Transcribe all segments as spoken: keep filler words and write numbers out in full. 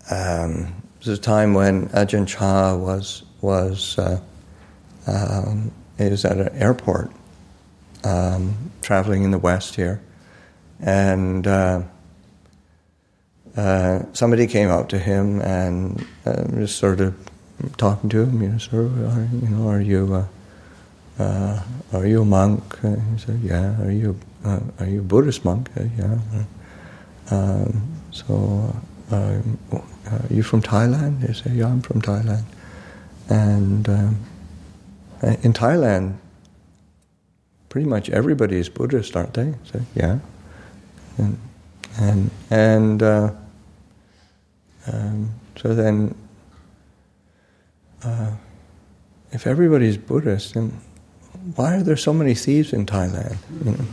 um, there was a time when Ajahn Chah was was uh, um, he was at an airport, um, traveling in the West here, and uh, uh, somebody came up to him and uh, just sort of talking to him, you know, sir, are, you know, are you uh, uh, are you a monk? Uh, he said, yeah. Are you uh, are you a Buddhist monk? Uh, yeah. Um, so, uh, are you from Thailand? They say, yeah, I'm from Thailand. And um, in Thailand, pretty much everybody is Buddhist, aren't they? So, yeah. And and and uh, um, so then, uh, if everybody's Buddhist, then why are there so many thieves in Thailand? You know?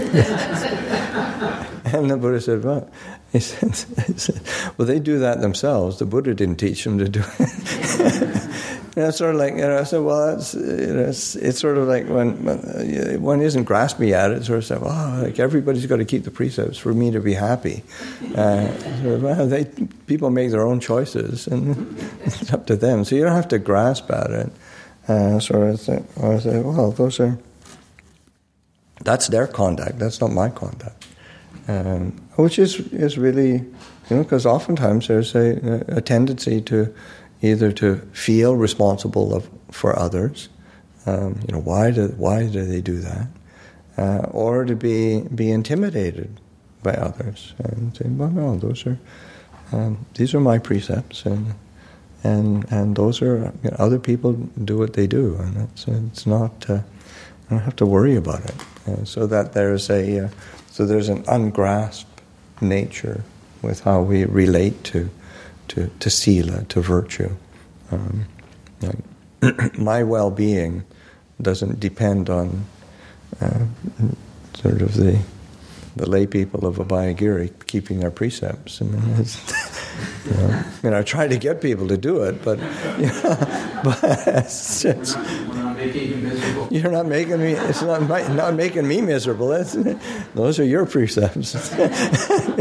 And the Buddha said, well, he said, he said, well, they do that themselves. The Buddha didn't teach them to do it. You know, it's sort of like, you know, I said, well, it's, you know, it's, it's sort of like when, when one isn't grasping at it, sort of say, well, like everybody's got to keep the precepts for me to be happy. Uh, sort of, well, they, people make their own choices, and it's up to them. So you don't have to grasp at it. Uh, so I say, I say, well, those are, that's their conduct. That's not my conduct. Um, which is, is really, you know, because oftentimes there's a, a tendency to either to feel responsible of, for others, um, you know, why do why do they do that, uh, or to be be intimidated by others and say, well, no, those are um, these are my precepts, and and and those are, you know, other people do what they do, and it's it's not uh, I don't have to worry about it. Uh, so that there's a uh, so there's an ungrasped nature with how we relate to to, to sila, to virtue. Um, like my well-being doesn't depend on uh, sort of the the lay people of Abhayagiri keeping their precepts. I mean, it's, you know, I mean, I try to get people to do it, but you know, but it's, it's, you're not making me. It's not not making me miserable. It's, those are your precepts.